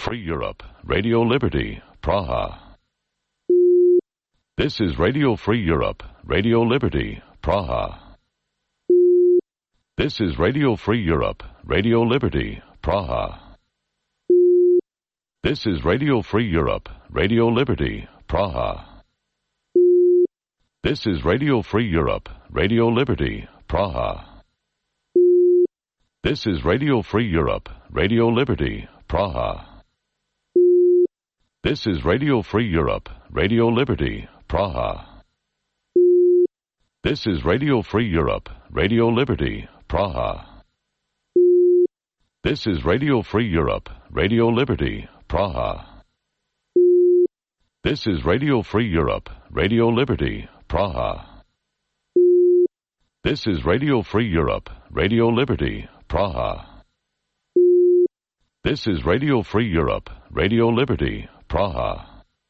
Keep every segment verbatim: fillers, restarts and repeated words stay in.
Free Europe, Radio Liberty, Praha. This is Radio Free Europe, Radio Liberty, Praha. This is Radio Free Europe, Radio Liberty, Praha. This is Radio Free Europe, Radio Liberty, Praha. This is Radio Free Europe, Radio Liberty, Praha. This is Radio Free Europe, Radio Liberty, Praha. This is Radio Free Europe, Radio Liberty, Praha. This is Radio Free Europe, Radio Liberty, Praha. This is Radio Free Europe, Radio Liberty, Praha. This is Radio Free Europe, Radio Liberty, Praha. This is Radio Free Europe, Radio Liberty, Praha. This is Radio Free Europe, Radio Liberty, Praha.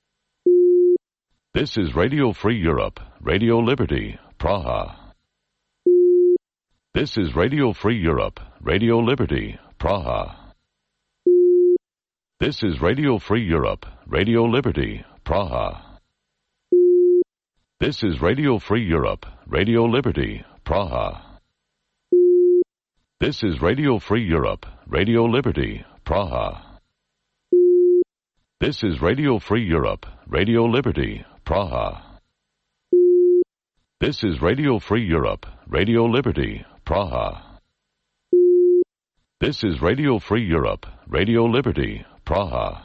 This is Radio Free Europe, Radio Liberty, Praha. This is Radio Free Europe, Radio Liberty, Praha. This is Radio Free Europe, Radio Liberty, Praha. This is Radio Free Europe, Radio Liberty, Praha. This is Radio Free Europe, Radio Liberty, Praha. This is Radio Free Europe, Radio Liberty, Praha. This is Radio Free Europe, Radio Liberty, Praha. This is Radio Free Europe, Radio Liberty, Praha.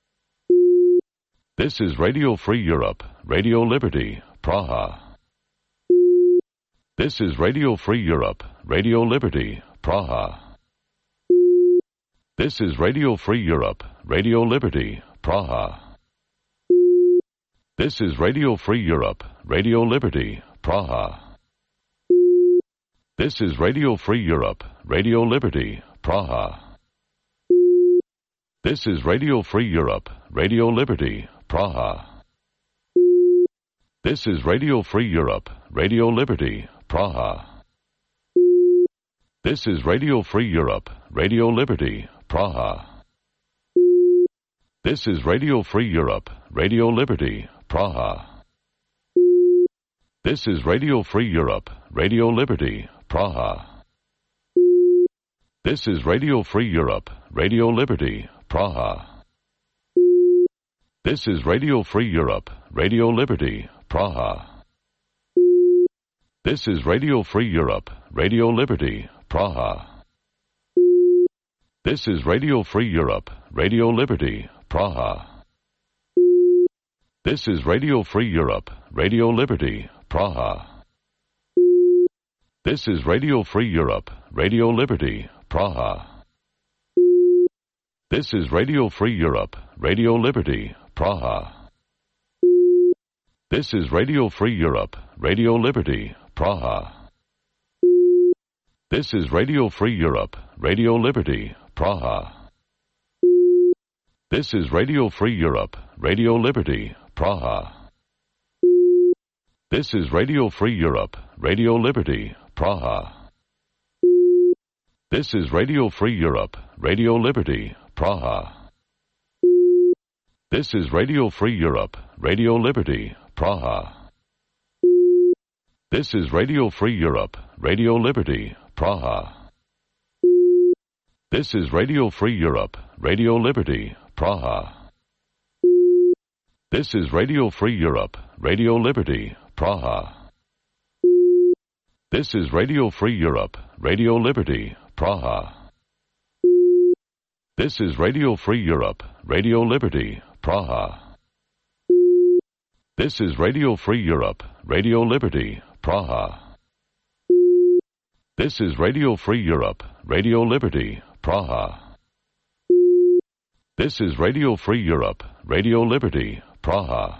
This is Radio Free Europe, Radio Liberty, Praha. This is Radio Free Europe, Radio Liberty, Praha. This is Radio Free Europe, Radio Liberty, Praha. This is Radio Free Europe, Radio Liberty, Praha. This is Radio Free Europe, Radio Liberty, Praha. This is Radio Free Europe, Radio Liberty, Praha. This is Radio Free Europe, Radio Liberty, Praha. This is Radio Free Europe, Radio Liberty, Praha. This is Radio Free Europe, Radio Liberty, Praha. This is Radio Free Europe, Radio Liberty, Praha. This is Radio Free Europe, Radio Liberty, Praha. This is Radio Free Europe, Radio Liberty, Praha. This is Radio Free Europe, Radio Liberty, Praha. This is Radio Free Europe, Radio Liberty, Praha. This is Radio Free Europe, Radio Liberty, Praha. This is Radio Free Europe, Radio Liberty, Praha. This is Radio Free Europe, Radio Liberty, Praha. This is Radio Free Europe, Radio Liberty, Praha. This is Radio Free Europe, Radio Liberty, Praha. This is Radio Free Europe, Radio Liberty, Praha. This is Radio Free Europe, Radio Liberty, Praha. This is Radio Free Europe, Radio Liberty, Praha. This is Radio Free Europe, Radio Liberty, Praha. This is Radio Free Europe, Radio Liberty, Praha. This is Radio Free Europe, Radio Liberty, Praha. This is Radio Free Europe, Radio Liberty, Praha. This is Radio Free Europe, Radio Liberty, Praha. This is Radio Free Europe, Radio Liberty, Praha. This is Radio Free Europe, Radio Liberty, Praha. This is Radio Free Europe, Radio Liberty, Praha. This is Radio Free Europe, Radio Liberty, Praha.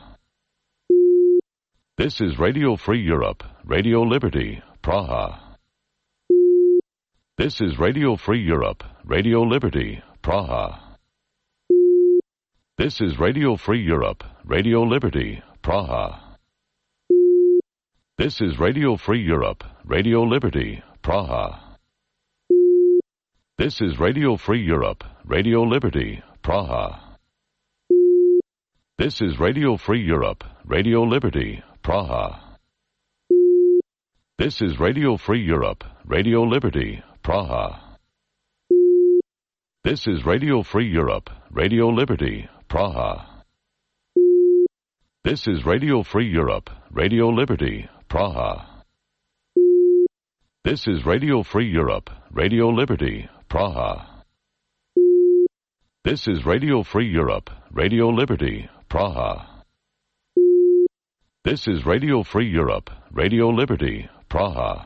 This is Radio Free Europe, Radio Liberty, Praha. This is Radio Free Europe, Radio Liberty, Praha. This is Radio Free Europe, Radio Liberty, Praha. This is Radio Free Europe, Radio Liberty, Praha. This is Radio Free Europe, Radio Liberty, Praha. Praha. This is Radio Free Europe, Radio Liberty, Praha. This is Radio Free Europe, Radio Liberty, Praha. This is Radio Free Europe, Radio Liberty, Praha. This is Radio Free Europe, Radio Liberty, Praha. This is Radio Free Europe, Radio Liberty, Praha. This is Radio Free Europe, Radio Liberty, Praha. This is Radio Free Europe, Radio Liberty, Praha.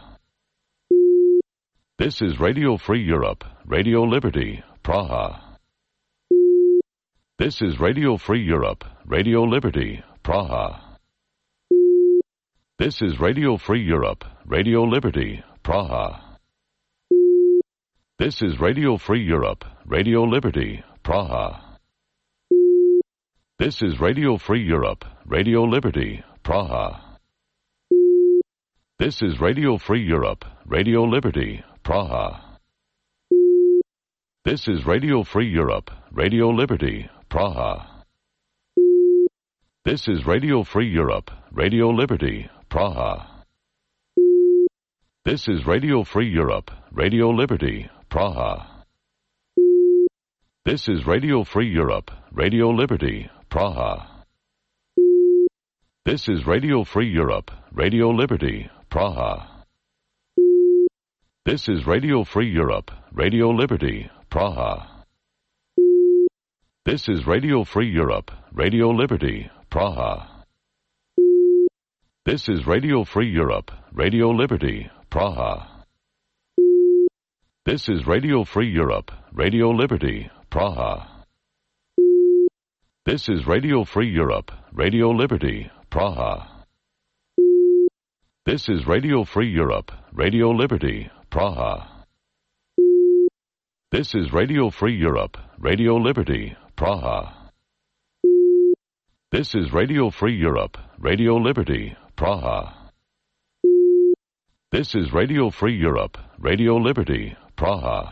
This is Radio Free Europe, Radio Liberty, Praha. This is Radio Free Europe, Radio Liberty, Praha. This is Radio Free Europe, Radio Liberty, Praha. This is Radio Free Europe, Radio Liberty, Praha. This is Radio Free Europe, Radio Liberty, Praha. This is Radio Free Europe, Radio Liberty, Praha. This is Radio Free Europe, Radio Liberty, Praha. This is Radio Free Europe, Radio Liberty, Praha. This is Radio Free Europe, Radio Liberty, Praha. This is Radio Free Europe, Radio Liberty, Praha. This is Radio Free Europe, Radio Liberty, Praha. This is Radio Free Europe, Radio Liberty, Praha. This is Radio Free Europe, Radio Liberty, Praha. This is Radio Free Europe, Radio Liberty, Praha. This is Radio Free Europe, Radio Liberty, Praha. This is Radio Free Europe, Radio Liberty, Praha. This is Radio Free Europe, Radio Liberty, Praha. This is Radio Free Europe, Radio Liberty, Praha. This is Radio Free Europe, Radio Liberty, Praha. This is Radio Free Europe, Radio Liberty, Praha.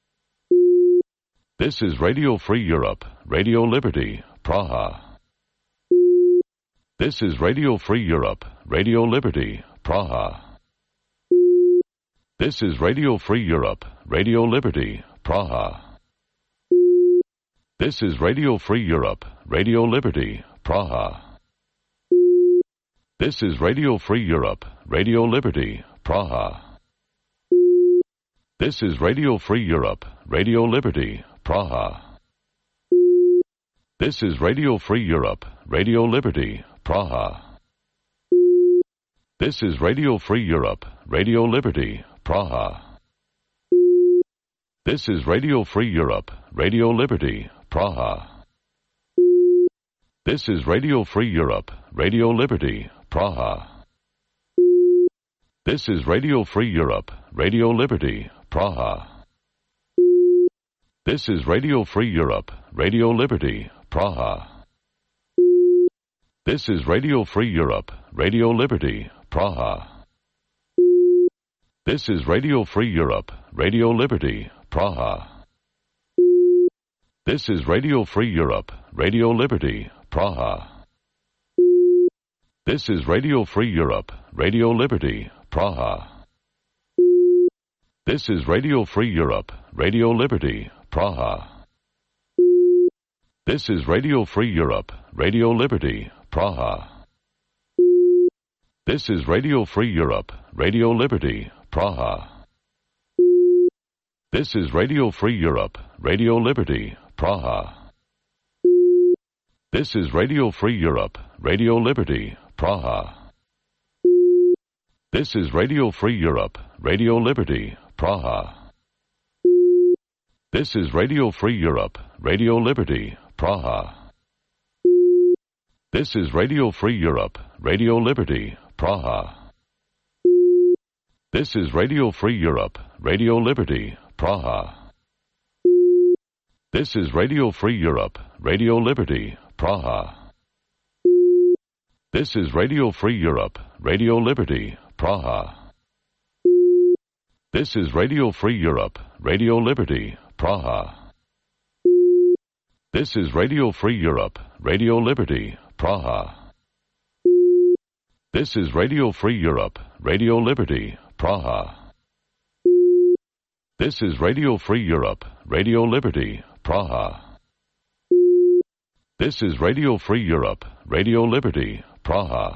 This is Radio Free Europe, Radio Liberty, Praha. This is Radio Free Europe, Radio Liberty, Praha. This is Radio Free Europe, Radio Liberty, Praha. This is Radio Free Europe, Radio Liberty, Praha. This is Radio Free Europe, Radio Liberty, Praha. This is Radio Free Europe, Radio Liberty, Praha. This is Radio Free Europe, Radio Liberty, Praha. This is Radio Free Europe, Radio Liberty, Praha. This is Radio Free Europe, Radio Liberty, Praha. This is Radio Free Europe, Radio Liberty, Praha. This is Radio Free Europe, Radio Liberty, Praha. This is Radio Free Europe, Radio Liberty, Praha. This is Radio Free Europe, Radio Liberty, Praha. This is Radio Free Europe, Radio Liberty, Praha. This is Radio Free Europe, Radio Liberty, Praha. This is Radio Free Europe, Radio Liberty, Praha. This is Radio Free Europe, Radio Liberty, Praha. This is Radio Free Europe, Radio Liberty, Praha. This is Radio Free Europe, Radio Liberty, Praha. This is Radio Free Europe, Radio Liberty, Praha. This is Radio Free Europe, Radio Liberty, Praha. This is Radio Free Europe, Radio Liberty, Praha. This is Radio Free Europe, Radio Liberty, Praha. This is Radio Free Europe, Radio Liberty, Praha. This is Radio Free Europe, Radio Liberty, Praha. This is Radio Free Europe, Radio Liberty, Praha. This is Radio Free Europe, Radio Liberty, Praha. This is Radio Free Europe, Radio Liberty, Praha. This is Radio Free Europe, Radio Liberty, Praha. This is Radio Free Europe, Radio Liberty, Praha. This is Radio Free Europe, Radio Liberty, Praha. This is Radio Free Europe, Radio Liberty, Praha.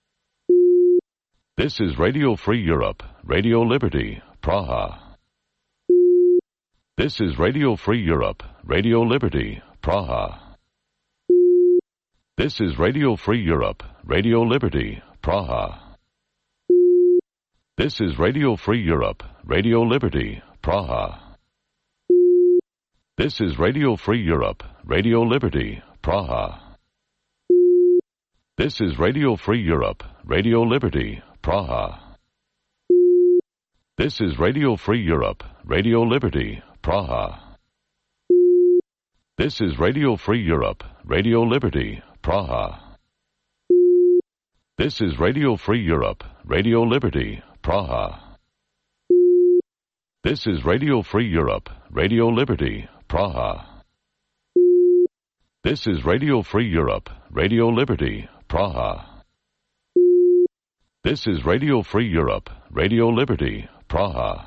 This is Radio Free Europe, Radio Liberty, Praha. This is Radio Free Europe, Radio Liberty, Praha. This is Radio Free Europe, Radio Liberty, Praha. This is Radio Free Europe, Radio Liberty, Praha. This is Radio Free Europe, Radio Liberty, Praha. This is Radio Free Europe, Radio Liberty, Praha. This is Radio Free Europe, Radio Liberty, Praha. This is Radio Free Europe, Radio Liberty, Praha. This is Radio Free Europe, Radio Liberty, Praha. This is Radio Free Europe, Radio Liberty, Praha. This is Radio Free Europe, Radio Liberty, Praha. This is Radio Free Europe, Radio Liberty, Praha.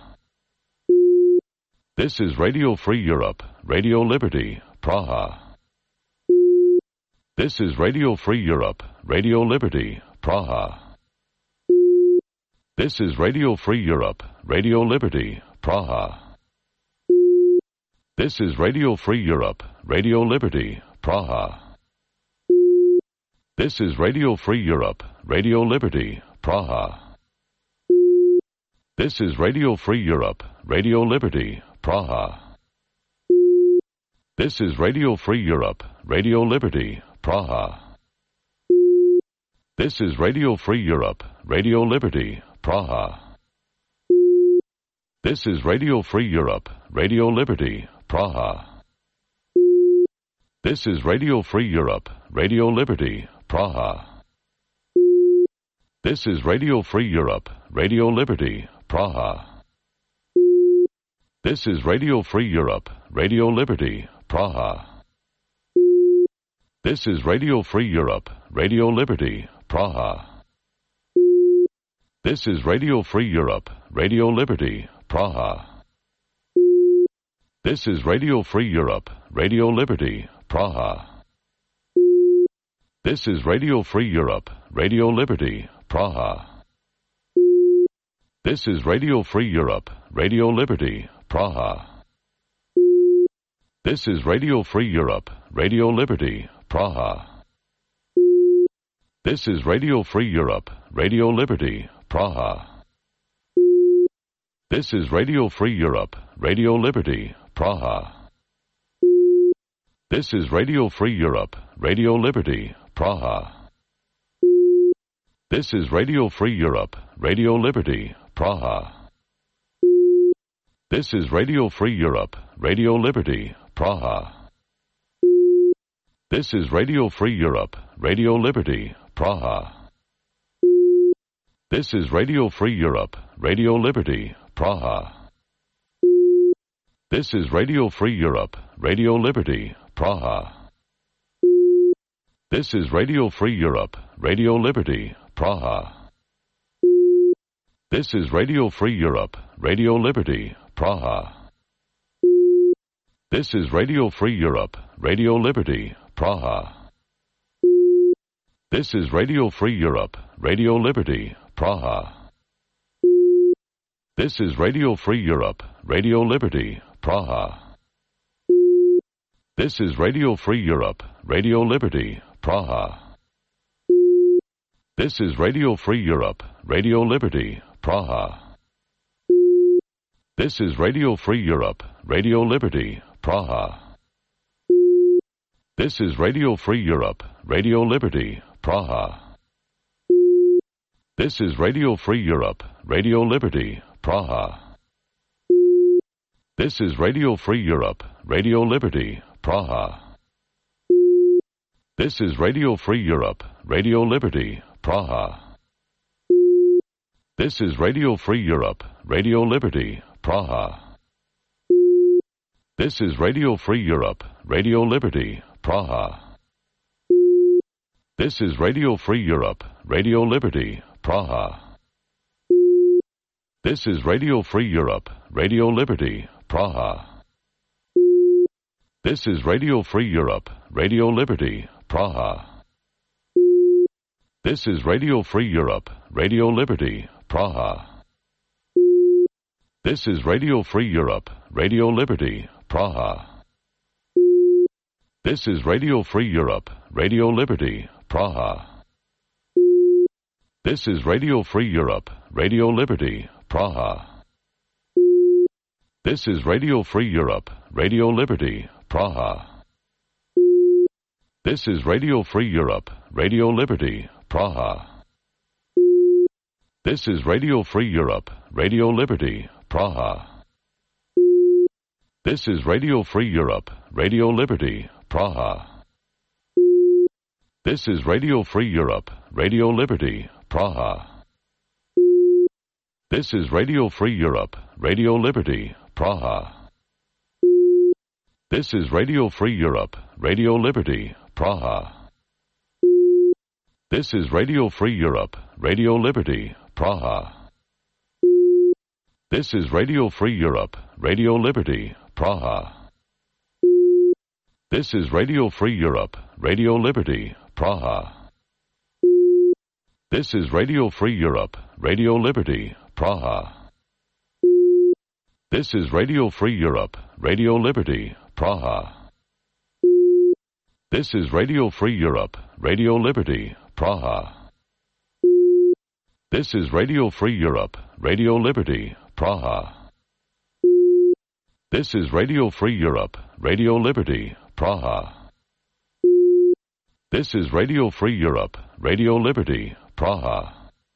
This is Radio Free Europe, Radio Liberty, Praha. This is Radio Free Europe, Radio Liberty, Praha. This is Radio Free Europe, Radio Liberty, Praha. This is Radio Free Europe, Radio Liberty, Praha. This is Radio Free Europe, Radio Liberty, Praha. This is Radio Free Europe, Radio Liberty, Praha. This is Radio Free Europe, Radio Liberty, Praha. This is Radio Free Europe, Radio Liberty, Praha. This is Radio Free Europe, Radio Liberty, Praha. This is Radio Free Europe, Radio Liberty, Praha. This is Radio Free Europe, Radio Liberty, Praha. This is Radio Free Europe, Radio Liberty, Praha. This is Radio Free Europe, Radio Liberty, Praha. This is Radio Free Europe, Radio Liberty, Praha. This is Radio Free Europe, Radio Liberty, Praha. This is Radio Free Europe, Radio Liberty, Praha. This is Radio Free Europe, Radio Liberty, Praha. This is Radio Free Europe, Radio Liberty, Praha. This is Radio Free Europe, Radio Liberty, Praha. This is Radio Free Europe, Radio Liberty, Praha. This is Radio Free Europe, Radio Liberty, Praha. This is Radio Free Europe, Radio Liberty, Praha. This is Radio Free Europe, Radio Liberty, Praha. This is Radio Free Europe, Radio Liberty, Praha. This is Radio Free Europe, Radio Liberty, Praha. This is Radio Free Europe, Radio Liberty, Praha. This is Radio Free Europe, Radio Liberty, Praha. This is Radio Free Europe, Radio Liberty, Praha. This is Radio Free Europe, Radio Liberty, Praha. This is Radio Free Europe, Radio Liberty, Praha. This is Radio Free Europe, Radio Liberty, Praha. This is Radio Free Europe, Radio Liberty, Praha. This is Radio Free Europe, Radio Liberty, Praha. This is Radio Free Europe, Radio Liberty, Praha. This is Radio Free Europe, Radio Liberty, Praha. This is Radio Free Europe, Radio Liberty, Praha. This is Radio Free Europe, Radio Liberty, Praha. This is Radio Free Europe, Radio Liberty, Praha. This is Radio Free Europe, Radio Liberty, Praha. This is Radio Free Europe, Radio Liberty, Praha. This is Radio Free Europe, Radio Liberty, Praha. This is Radio Free Europe, Radio Liberty, Praha. This is Radio Free Europe, Radio Liberty, Praha. This is Radio Free Europe, Radio Liberty, Praha. This is Radio Free Europe, Radio Liberty, Praha. This is Radio Free Europe, Radio Liberty, Praha. This is Radio Free Europe, Radio Liberty, Praha. This is Radio Free Europe, Radio Liberty, Praha. This is Radio Free Europe, Radio Liberty, Praha. This is Radio Free Europe, Radio Liberty, Praha. This is Radio Free Europe, Radio Liberty, Praha. This is Radio Free Europe, Radio Liberty, Praha. This is Radio Free Europe, Radio Liberty, Praha. This is Radio Free Europe, Radio Liberty, Praha. This is Radio Free Europe, Radio Liberty, Praha. This is Radio Free Europe, Radio Liberty, Praha. This is Radio Free Europe, Radio Liberty, Praha. This is Radio Free Europe, Radio Liberty, Praha. This is Radio Free Europe, Radio Liberty, Praha. This is Radio Free Europe, Radio Liberty, Praha. This is Radio Free Europe, Radio Liberty, Praha. This is Radio Free Europe, Radio Liberty, Praha. This is Radio Free Europe, Radio Liberty, Praha.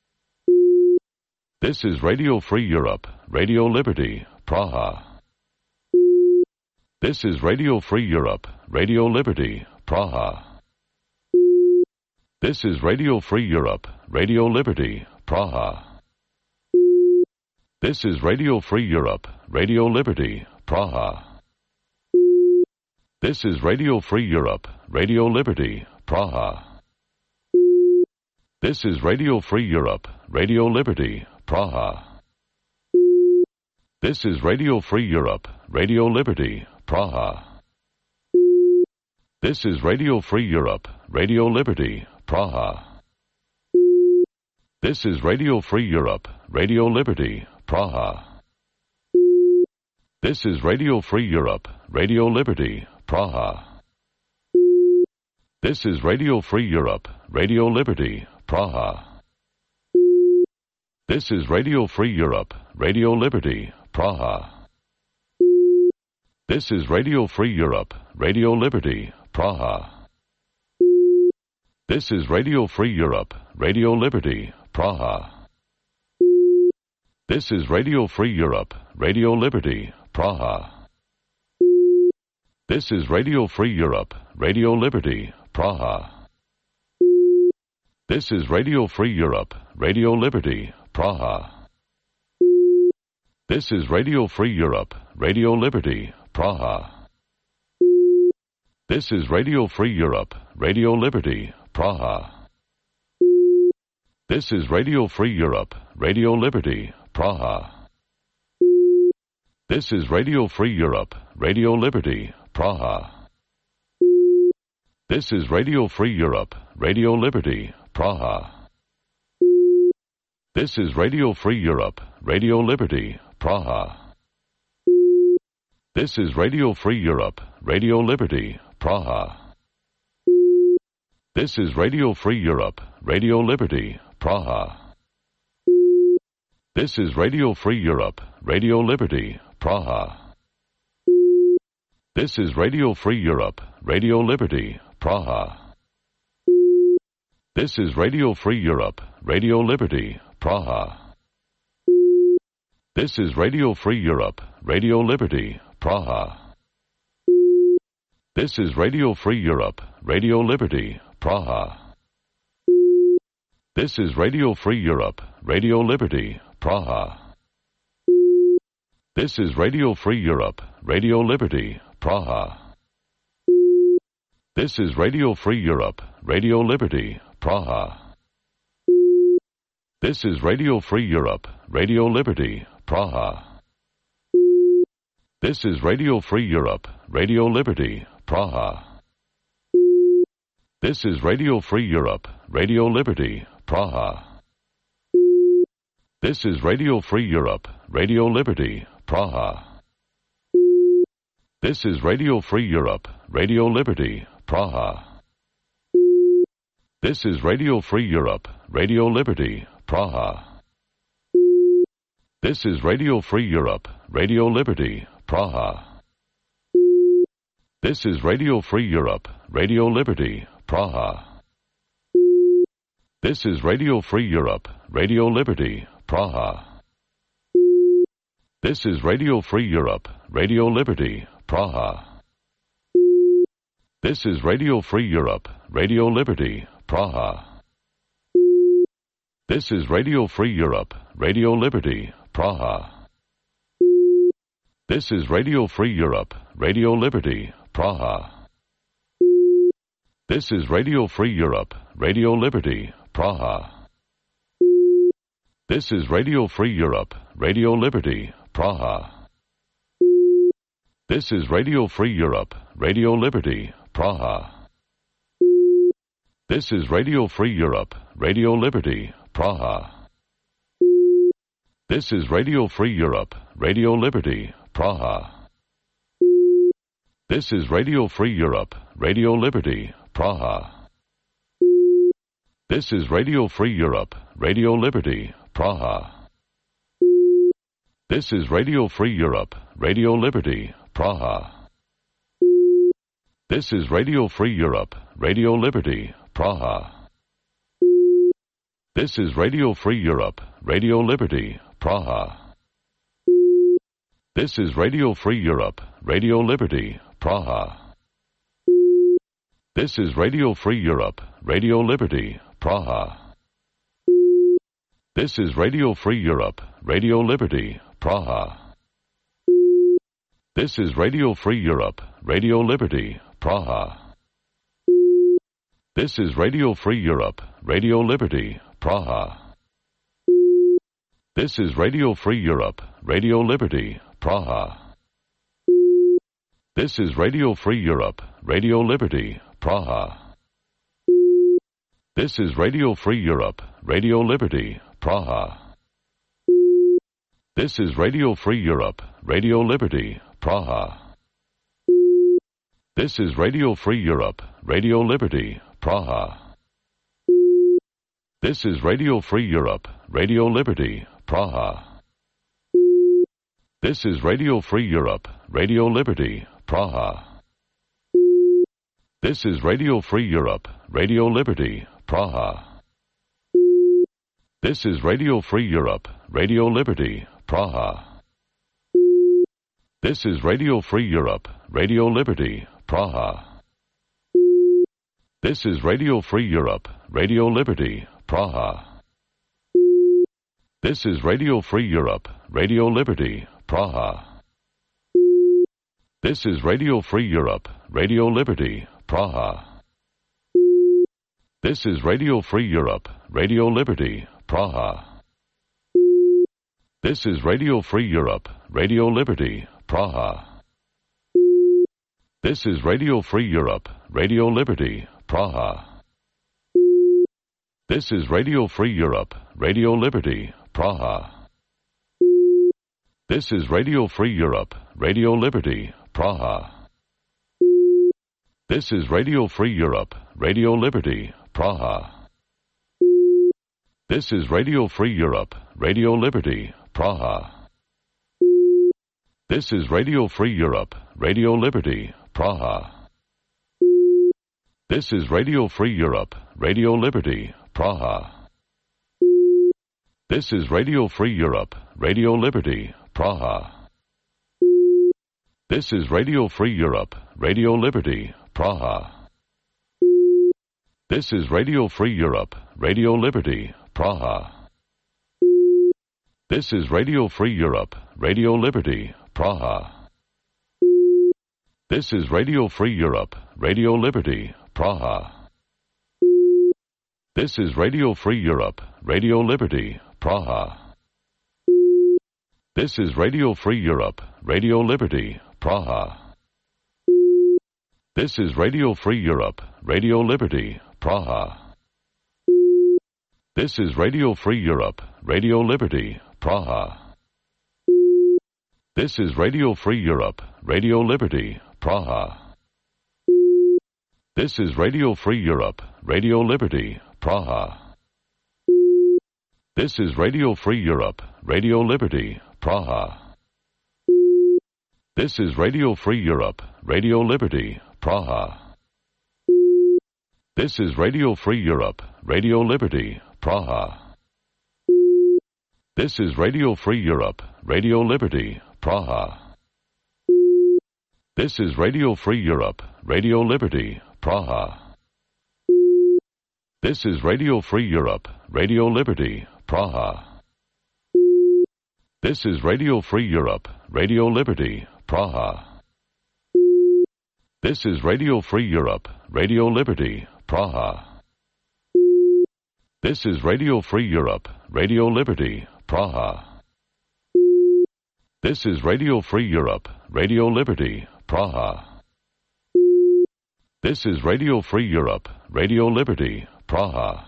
This is Radio Free Europe, Radio Liberty, Praha. This is Radio Free Europe, Radio Liberty, Praha. This is Radio Free Europe, Radio Liberty, Praha. This is Radio Free Europe, Radio Liberty, Praha. This is Radio Free Europe, Radio Liberty, Praha. This is Radio Free Europe, Radio Liberty, Praha. This is Radio Free Europe, Radio Liberty, Praha. This is Radio Free Europe, Radio Liberty, Praha. This is Radio Free Europe, Radio Liberty, Praha. This is Radio Free Europe, Radio Liberty, Praha. This is Radio Free Europe, Radio Liberty, Praha. This is Radio Free Europe, Radio Liberty, Praha. This is Radio Free Europe, Radio Liberty, Praha. This is Radio Free Europe, Radio Liberty, Praha. This is Radio Free Europe, Radio Liberty, Praha. This is Radio Free Europe, Radio Liberty, Praha. This is Radio Free Europe, Radio Liberty, Praha. This is Radio Free Europe, Radio Liberty, Praha. This is Radio Free Europe, Radio Liberty, Praha. This is Radio Free Europe, Radio Liberty, Praha. This is Radio Free Europe, Radio Liberty, Praha. This is Radio Free Europe, Radio Liberty, Praha. This is Radio Free Europe, Radio Liberty, Praha. This is Radio Free Europe, Radio Liberty, Praha. This is Radio Free Europe, Radio Liberty, Praha. This is Radio Free Europe, Radio Liberty, Praha. This is Radio Free Europe, Radio Liberty, Praha. This is Radio Free Europe, Radio Liberty, Praha. This is Radio Free Europe, Radio Liberty, Praha. This is Radio Free Europe, Radio Liberty, Praha. This is Radio Free Europe, Radio Liberty, Praha. This is Radio Free Europe, Radio Liberty, Praha. This is Radio Free Europe, Radio Liberty, Praha. This is Radio Free Europe, Radio Liberty, Praha. This is Radio Free Europe, Radio Liberty, Praha. This is Radio Free Europe, Radio Liberty, Praha. This is Radio Free Europe, Radio Liberty, Praha. This is Radio Free Europe, Radio Liberty, Praha. This is Radio Free Europe, Radio Liberty, Praha. This is Radio Free Europe, Radio Liberty, Praha. This is Radio Free Europe, Radio Liberty, Praha. This is Radio Free Europe, Radio Liberty, Praha. This is Radio Free Europe, Radio Liberty, Praha. This is Radio Free Europe, Radio Liberty, Praha. This is Radio Free Europe, Radio Liberty, Praha. This is Radio Free Europe, Radio Liberty, Praha. This is Radio Free Europe, Radio Liberty, Praha. This is Radio Free Europe, Radio Liberty, Praha. This is Radio Free Europe, Radio Liberty, Praha. This is Radio Free Europe, Radio Liberty, Praha. This is Radio Free Europe, Radio Liberty, Praha. This is Radio Free Europe, Radio Liberty, Praha. This is Radio Free Europe, Radio Liberty, Praha. This is Radio Free Europe, Radio Liberty, Praha. This is Radio Free Europe, Radio Liberty, Praha. This is Radio Free Europe, Radio Liberty, Praha. This is Radio Free Europe, Radio Liberty, Praha. This is Radio Free Europe, Radio Liberty, Praha. This is Radio Free Europe, Radio Liberty, Praha. This is Radio Free Europe, Radio Liberty, Praha. This is Radio Free Europe, Radio Liberty, Praha. This is Radio Free Europe, Radio Liberty, Praha. This is Radio Free Europe, Radio Liberty, Praha. This is Radio Free Europe, Radio Liberty, Praha. This is Radio Free Europe, Radio Liberty, Praha. This is Radio Free Europe, Radio Liberty, Praha. This is Radio Free Europe, Radio Liberty, Praha. This is Radio Free Europe, Radio Liberty, Praha. This is Radio Free Europe, Radio Liberty, Praha. This is Radio Free Europe, Radio Liberty, Praha. This is Radio Free Europe, Radio Liberty, Praha. This is Radio Free Europe, Radio Liberty, Praha. This is Radio Free Europe, Radio Liberty, Praha. This is Radio Free Europe, Radio Liberty, Praha. This is Radio Free Europe, Radio Liberty, Praha. This is Radio Free Europe, Radio Liberty, Praha. This is Radio Free Europe, Radio Liberty, Praha. This is Radio Free Europe, Radio Liberty, Praha. This is Radio Free Europe, Radio Liberty, Praha. This is Radio Free Europe, Radio Liberty, Praha. This is Radio Free Europe, Radio Liberty, Praha. This is Radio Free Europe, Radio Liberty, Praha. This is Radio Free Europe, Radio Liberty, Praha. This is Radio Free Europe, Radio Liberty, Praha. This is Radio Free Europe, Radio Liberty, Praha. This is Radio Free Europe, Radio Liberty, Praha. This is Radio Free Europe, Radio Liberty, Praha. This is Radio Free Europe, Radio Liberty, Praha. This is Radio Free Europe, Radio Liberty, Praha. This is Radio Free Europe, Radio Liberty, Praha. This is Radio Free Europe, Radio Liberty, Praha. This is Radio Free Europe, Radio Liberty, Praha. This is Radio Free Europe, Radio Liberty, Praha. This is Radio Free Europe, Radio Liberty, Praha. This is Radio Free Europe, Radio Liberty, Praha. This is Radio Free Europe, Radio Liberty, Praha. This is Radio Free Europe, Radio Liberty, Praha. This is Radio Free Europe, Radio Liberty, Praha. This is Radio Free Europe, Radio Liberty, Praha. This is Radio Free Europe, Radio Liberty, Praha. This is Radio Free Europe, Radio Liberty, Praha. This is Radio Free Europe, Radio Liberty, Praha. This is Radio Free Europe, Radio Liberty, Praha. This is Radio Free Europe, Radio Liberty, Praha. This is Radio Free Europe, Radio Liberty, Praha.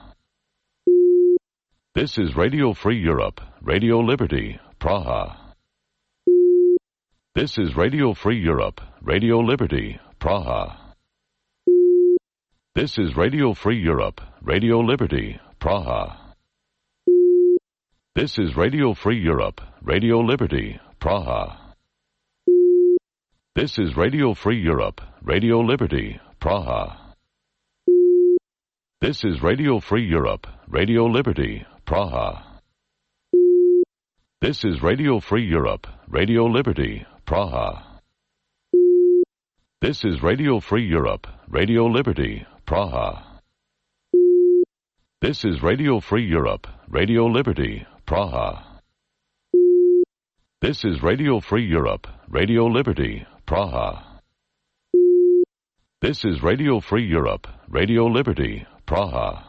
This is Radio Free Europe, Radio Liberty, Praha. This is Radio Free Europe, Radio Liberty, Praha. This is Radio Free Europe, Radio Liberty, Praha. This is Radio Free Europe, Radio Liberty, Praha. This is Radio Free Europe, Radio Liberty, Praha. This is Radio Free Europe, Radio Liberty, Praha. This is Radio Free Europe, Radio Liberty, Praha. This is Radio Free Europe, Radio Liberty, Praha. This is Radio Free Europe, Radio Liberty, Praha. This is Radio Free Europe, Radio Liberty, Praha. This is Radio Free Europe, Radio Liberty, Praha.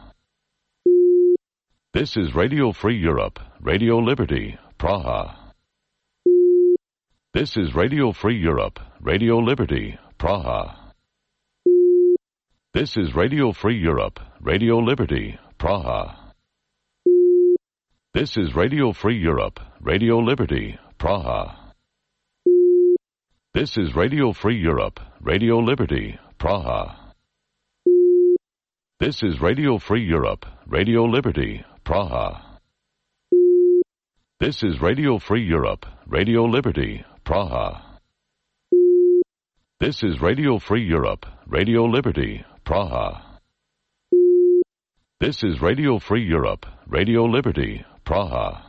This is Radio Free Europe, Radio Liberty, Praha. This is Radio Free Europe, Radio Liberty, Praha. This is Radio Free Europe, Radio Liberty, Praha. This is Radio Free Europe, Radio Liberty, Praha. This is Radio Free Europe, Radio Liberty, Praha. This is Radio Free Europe, Radio Liberty, Praha. This is Radio Free Europe, Radio Liberty, Praha. This is Radio Free Europe, Radio Liberty, Praha. This is Radio Free Europe, Radio Liberty, Praha.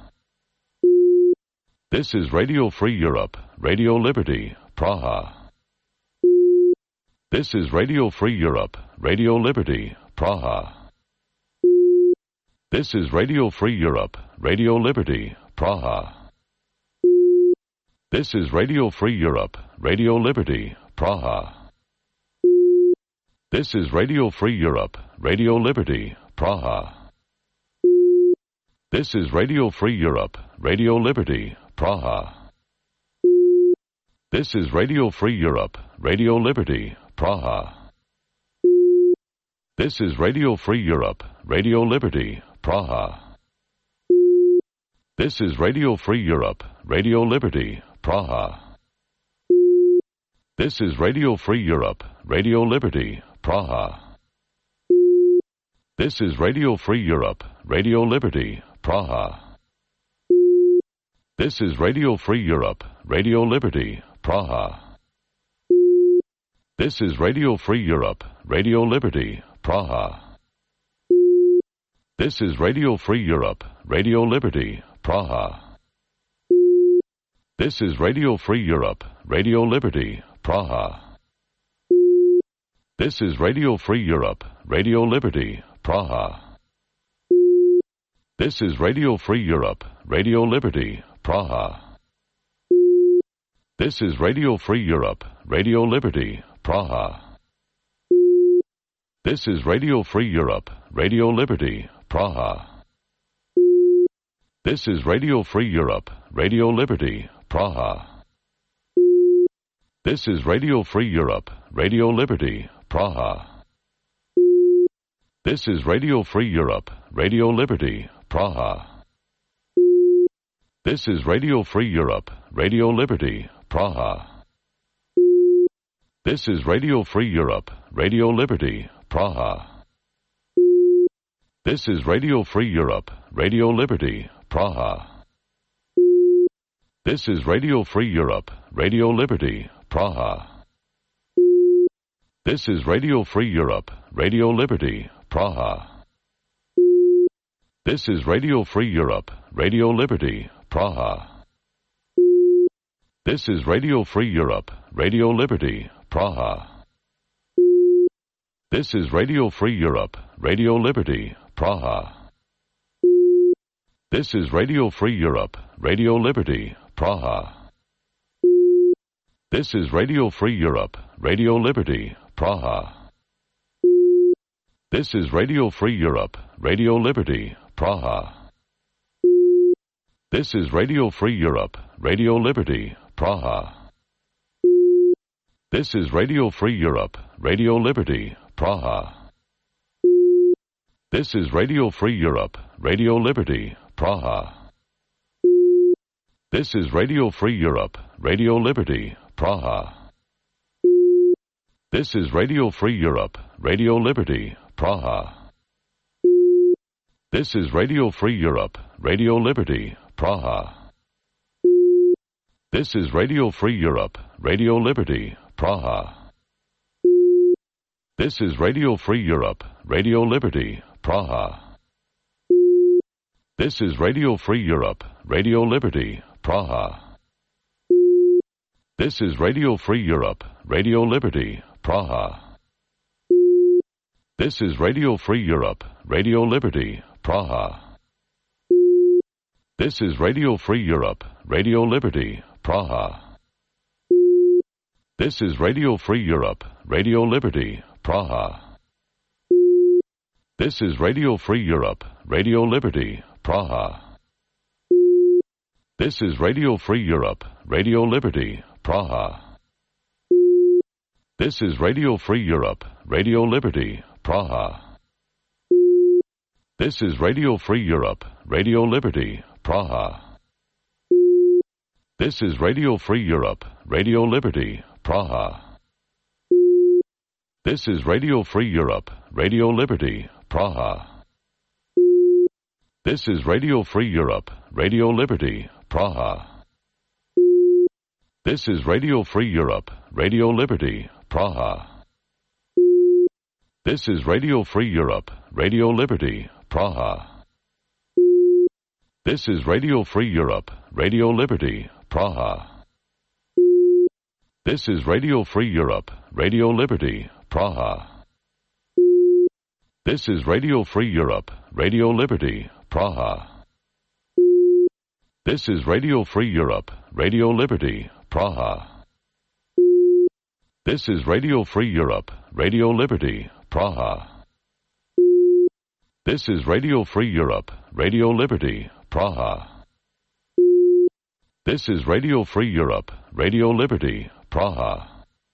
This is Radio Free Europe, Radio Liberty, Praha. This is Radio Free Europe, Radio Liberty, Praha. This is Radio Free Europe, Radio Liberty, Praha. This is Radio Free Europe, Radio Liberty, Praha. This is Radio Free Europe, Radio Liberty, Praha. This is Radio Free Europe, Radio Liberty, Praha. This is Radio Free Europe, Radio Liberty, Praha. This is Radio Free Europe, Radio Liberty, Praha. This is Radio Free Europe, Radio Liberty, Praha. This is Radio Free Europe, Radio Liberty, Praha. This is Radio Free Europe, Radio Liberty, Praha. This is Radio Free Europe, Radio Liberty, Praha. This is Radio Free Europe, Radio Liberty, Praha. This is Radio Free Europe, Radio Liberty, Praha. This is Radio Free Europe, Radio Liberty, Praha. This is Radio Free Europe, Radio Liberty, Praha. This is Radio Free Europe, Radio Liberty, Praha. This is Radio Free Europe, Radio Liberty, Praha. This is Radio Free Europe, Radio Liberty, Praha. This is Radio Free Europe, Radio Liberty, Praha. This is Radio Free Europe, Radio Liberty, Praha. This is Radio Free Europe, Radio Liberty, Praha. This is Radio Free Europe, Radio Liberty, Praha. This is Radio Free Europe, Radio Liberty, Praha. This is Radio Free Europe, Radio Liberty, Praha. This is Radio Free Europe, Radio Liberty, Praha. This is Radio Free Europe, Radio Liberty, Praha. This is Radio Free Europe, Radio Liberty, Praha. This is Radio Free Europe, Radio Liberty, Praha. This is Radio Free Europe, Radio Liberty, Praha. This is Radio Free Europe, Radio Liberty, Praha. This is Radio Free Europe, Radio Liberty, Praha. This is Radio Free Europe, Radio Liberty, Praha. This is Radio Free Europe, Radio Liberty, Praha. This is Radio Free Europe, Radio Liberty, Praha. This is Radio Free Europe, Radio Liberty, Praha. This is Radio Free Europe, Radio Liberty, Praha. This is Radio Free Europe, Radio Liberty, Praha. This is Radio Free Europe, Radio Liberty, Praha. This is Radio Free Europe, Radio Liberty, Praha. This is Radio Free Europe, Radio Liberty, Praha. This is Radio Free Europe, Radio Liberty, Praha. This is Radio Free Europe, Radio Liberty, Praha. This is Radio Free Europe, Radio Liberty, Praha. This is Radio Free Europe, Radio Liberty, Praha. This is Radio Free Europe, Radio Liberty, Praha. This is Radio Free Europe, Radio Liberty, Praha. This is Radio Free Europe, Radio Liberty, Praha. This is Radio Free Europe, Radio Liberty, Praha. This is Radio Free Europe, Radio Liberty, Praha. This is Radio Free Europe, Radio Liberty, Praha. This is Radio Free Europe, Radio Liberty, Praha. This is Radio Free Europe, Radio Liberty, Praha. This is Radio Free Europe, Radio Liberty, Praha. This is Radio Free Europe, Radio Liberty, Praha. This is Radio Free Europe, Radio Liberty, Praha. This is Radio Free Europe, Radio Liberty, Praha. This is Radio Free Europe, Radio Liberty, Praha. This is Radio Free Europe, Radio Liberty, Praha. This is Radio Free Europe, Radio Liberty, Praha. This is Radio Free Europe, Radio Liberty, Praha. This is Radio Free Europe, Radio Liberty, Praha.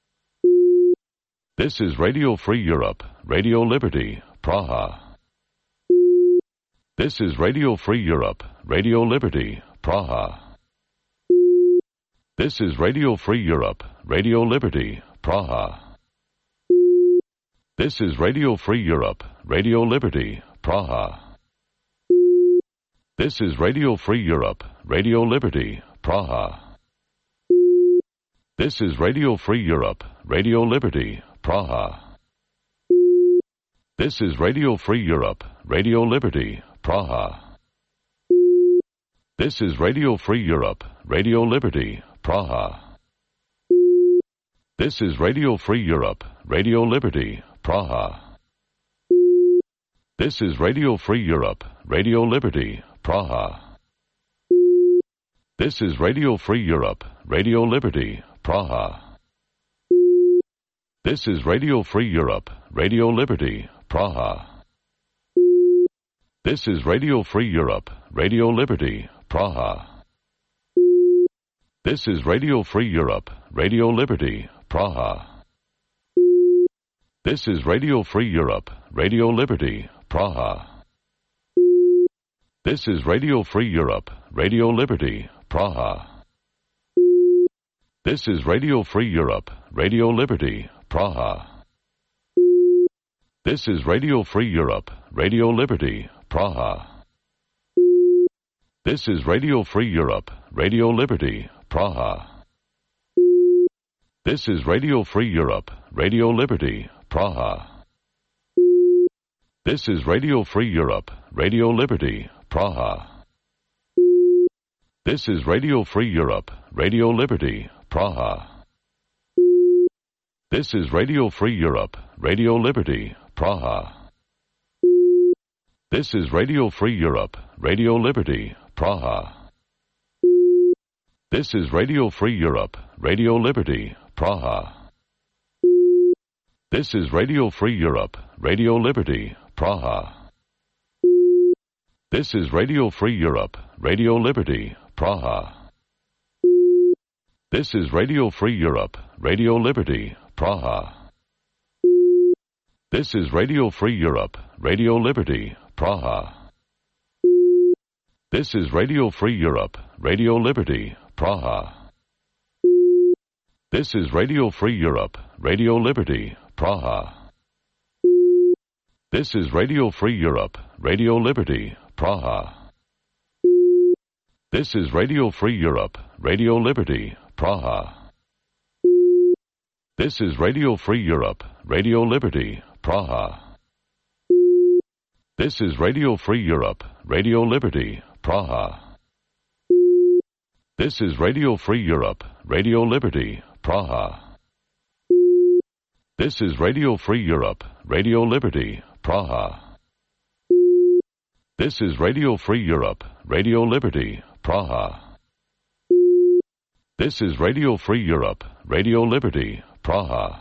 This is Radio Free Europe, Radio Liberty, Praha. This is Radio Free Europe, Radio Liberty, Praha. This is Radio Free Europe, Radio Liberty, Praha. This is Radio Free Europe, Radio Liberty, Praha. This is Radio Free Europe, Radio Liberty, Praha. This is Radio Free Europe, Radio Liberty, Praha. This is Radio Free Europe, Radio Liberty, Praha. This is Radio Free Europe, Radio Liberty, Praha. This is Radio Free Europe, Radio Liberty, Praha. This is Radio Free Europe, Radio Liberty, Praha. This is Radio Free Europe, Radio Liberty, Praha. This is Radio Free Europe, Radio Liberty, Praha. This is Radio Free Europe, Radio Liberty, Praha. This is Radio Free Europe, Radio Liberty, Praha. This is Radio Free Europe, Radio Liberty, Praha. This is Radio Free Europe, Radio Liberty, Praha. This is Radio Free Europe, Radio Liberty, Praha. This is Radio Free Europe, Radio Liberty, Praha. This is Radio Free Europe, Radio Liberty, Praha. This is Radio Free Europe, Radio Liberty, Praha. This is Radio Free Europe, Radio Liberty, Praha. This is Radio Free Europe, Radio Liberty, Praha. This is Radio Free Europe, Radio Liberty, Praha. This is Radio Free Europe, Radio Liberty, Praha. This is Radio Free Europe, Radio Liberty, Praha. This is Radio Free Europe, Radio Liberty, Praha. This is Radio Free Europe, Radio Liberty, Praha. This is Radio Free Europe, Radio Liberty, Praha. This is Radio Free Europe, Radio Liberty, Praha. This is Radio Free Europe, Radio Liberty, Praha. This is Radio Free Europe, Radio Liberty, Praha. This is Radio Free Europe, Radio Liberty, Praha. This is Radio Free Europe, Radio Liberty, Praha. This is Radio Free Europe, Radio Liberty, Praha. This is Radio Free Europe, Radio Liberty, Praha. This is Radio Free Europe, Radio Liberty, Praha. This is Radio Free Europe, Radio Liberty, Praha. This is Radio Free Europe, Radio Liberty, Praha. This is Radio Free Europe, Radio Liberty, Praha.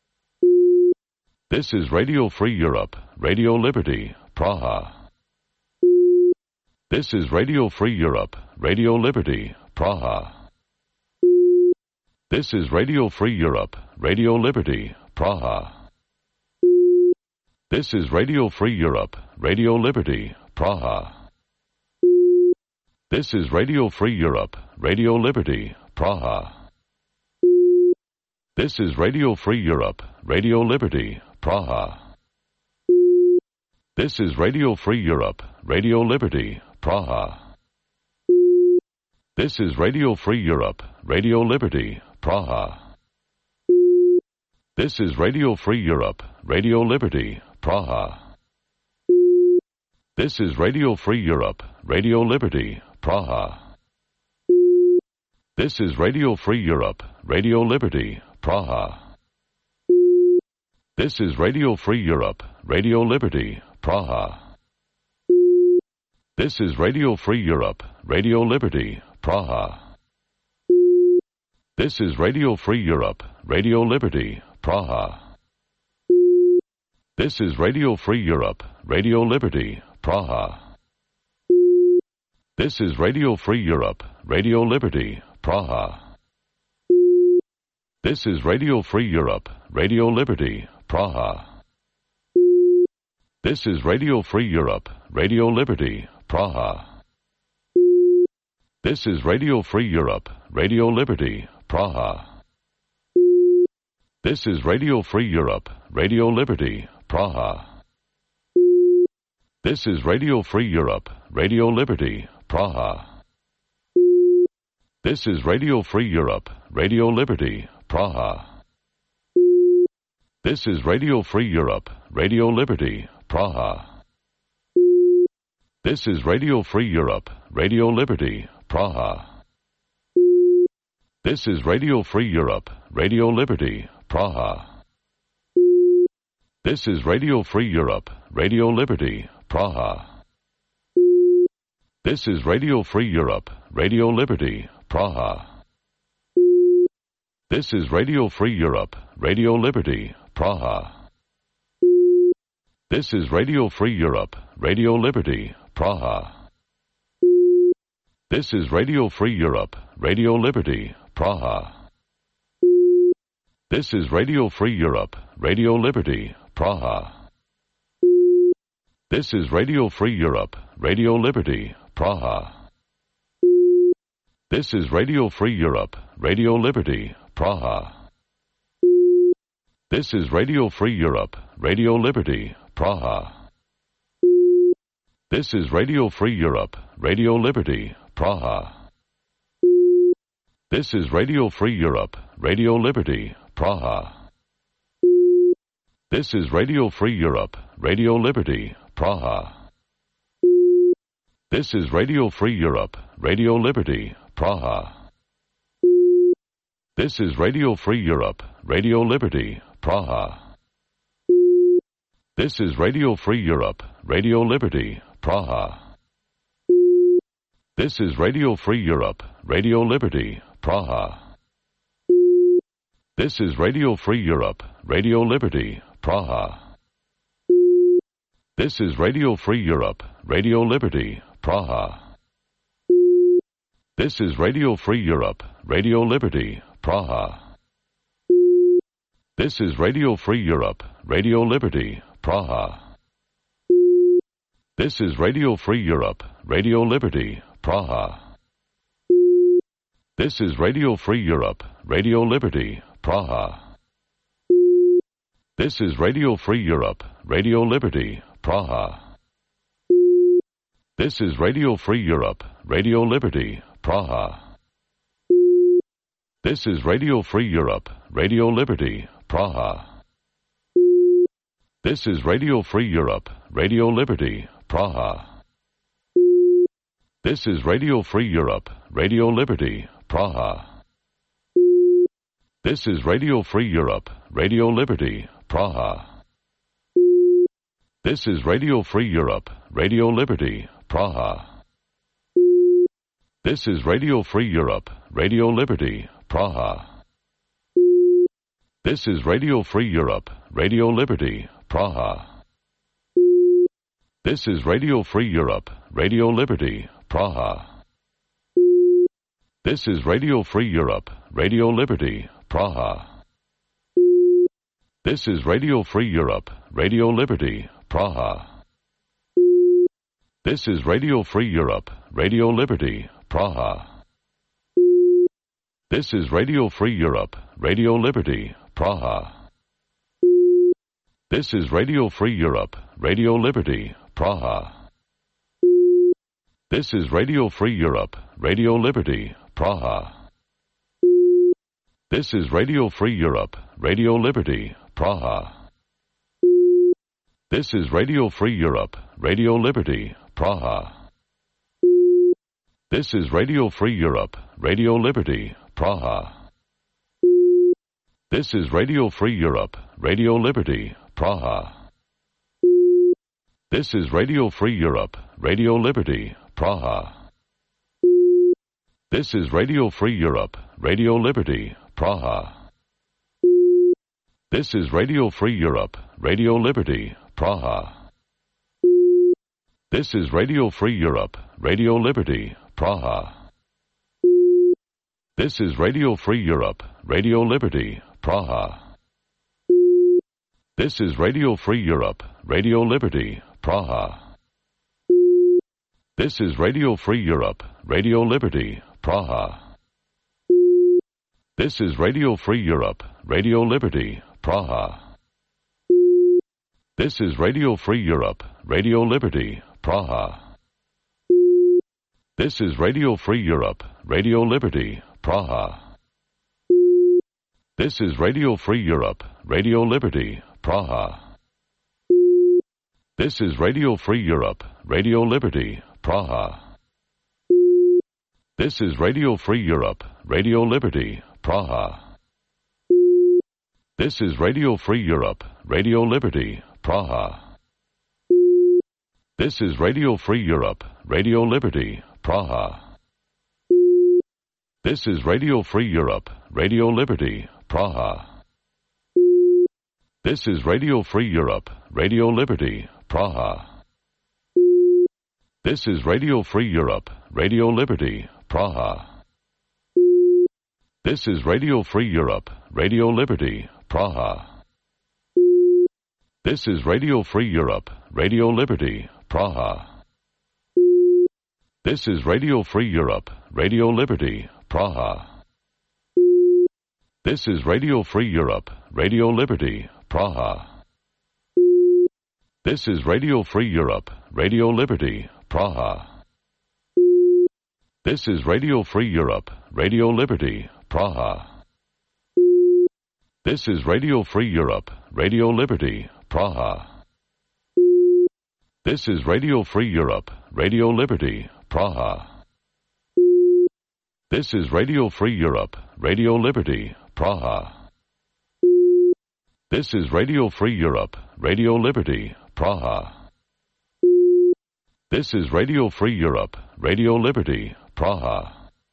This is Radio Free Europe, Radio Liberty, Praha. This is Radio Free Europe, Radio Liberty, Praha. This is Radio Free Europe, Radio Liberty, Praha. This is Radio Free Europe, Radio Liberty, Praha. This is Radio Free Europe, Radio Liberty, Praha. This is Radio Free Europe, Radio Liberty, Praha. This is Radio Free Europe, Radio Liberty, Praha. This is Radio Free Europe, Radio Liberty, Praha. This is Radio Free Europe, Radio Liberty, Praha. This is Radio Free Europe, Radio Liberty, Praha. This is Radio Free Europe, Radio Liberty, Praha. This is Radio Free Europe, Radio Liberty, Praha. This is Radio Free Europe, Radio Liberty, Praha. This is Radio Free Europe, Radio Liberty, Praha. This is Radio Free Europe, Radio Liberty, Praha. This is Radio Free Europe, Radio Liberty, Praha. This is Radio Free Europe, Radio Liberty, Praha. This is Radio Free Europe, Radio Liberty, Praha. This is Radio Free Europe, Radio Liberty, Praha. This is Radio Free Europe, Radio Liberty, Praha. This is Radio Free Europe, Radio Liberty, Praha. This is Radio Free Europe, Radio Liberty, Praha. This is Radio Free Europe, Radio Liberty, Praha. This is Radio Free Europe, Radio Liberty, Praha. This is Radio Free Europe, Radio Liberty, Praha. This is Radio Free Europe, Radio Liberty, Praha. This is Radio Free Europe, Radio Liberty, Praha. This is Radio Free Europe, Radio Liberty, Praha. This is Radio Free Europe, Radio Liberty, Praha. This is Radio Free Europe, Radio Liberty, Praha. This is Radio Free Europe, Radio Liberty, Praha. This is Radio Free Europe, Radio Liberty, Praha. This is Radio Free Europe, Radio Liberty, Praha. This is Radio Free Europe, Radio Liberty, Praha. This is Radio Free Europe, Radio Liberty, Praha. This is Radio Free Europe, Radio Liberty, Praha. This is Radio Free Europe, Radio Liberty, Praha. This is Radio Free Europe, Radio Liberty, Praha. This is Radio Free Europe, Radio Liberty, Praha. This is Radio Free Europe, Radio Liberty, Praha. This is Radio Free Europe, Radio Liberty, Praha. This is Radio Free Europe, Radio Liberty, Praha. This is Radio Free Europe, Radio Liberty, Praha. This is Radio Free Europe, Radio Liberty, Praha. This is Radio Free Europe, Radio Liberty, Praha. This is Radio Free Europe, Radio Liberty, Praha. This is Radio Free Europe, Radio Liberty, Praha. This is Radio Free Europe, Radio Liberty, Praha. This is Radio Free Europe, Radio Liberty, Praha. This is Radio Free Europe, Radio Liberty, Praha. This is Radio Free Europe, Radio Liberty, Praha. This is Radio Free Europe, Radio Liberty, Praha. This is Radio Free Europe, Radio Liberty, Praha. This is Radio Free Europe, Radio Liberty, Praha. This is Radio Free Europe, Radio Liberty, Praha. This is Radio Free Europe, Radio Liberty, Praha. This is Radio Free Europe, Radio Liberty, Praha. This is Radio Free Europe, Radio Liberty, Praha. This is Radio Free Europe, Radio Liberty, Praha. This is Radio Free Europe, Radio Liberty, Praha. This is Radio Free Europe, Radio Liberty, Praha. This is Radio Free Europe, Radio Liberty, Praha. This is Radio Free Europe, Radio Liberty, Praha. This is Radio Free Europe, Radio Liberty, Praha. This is Radio Free Europe, Radio Liberty, Praha. This is Radio Free Europe, Radio Liberty, Praha. This is Radio Free Europe, Radio Liberty, Praha. This is Radio Free Europe, Radio Liberty, Praha. This is Radio Free Europe, Radio Liberty, Praha. This is Radio Free Europe, Radio Liberty, Praha. This is Radio Free Europe, Radio Liberty, Praha. This is Radio Free Europe, Radio Liberty, Praha. This is Radio Free Europe, Radio Liberty, Praha. This is Radio Free Europe, Radio Liberty, Praha. This is Radio Free Europe, Radio Liberty, Praha. This is Radio Free Europe, Radio Liberty, Praha. This is Radio Free Europe, Radio Liberty, Praha. This is Radio Free Europe, Radio Liberty, Praha. This is Radio Free Europe, Radio Liberty, Praha. This is Radio Free Europe, Radio Liberty, Praha. This is Radio Free Europe, Radio Liberty, Praha. This is Radio Free Europe, Radio Liberty, Praha. This is Radio Free Europe, Radio Liberty, Praha. This is Radio Free Europe, Radio Liberty, Praha. This is Radio Free Europe, Radio Liberty, Praha. This is Radio Free Europe, Radio Liberty, Praha. This is Radio Free Europe, Radio Liberty, Praha. This is Radio Free Europe, Radio Liberty, Praha. This is Radio Free Europe, Radio Liberty, Praha. This is Radio Free Europe, Radio Liberty, Praha. This is Radio Free Europe, Radio Liberty, Praha. This is Radio Free Europe, Radio Liberty, Praha. This is Radio Free Europe, Radio Liberty, Praha. This is Radio Free Europe, Radio Liberty, Praha. This is Radio Free Europe, Radio Liberty, Praha. This is Radio Free Europe, Radio Liberty, Praha.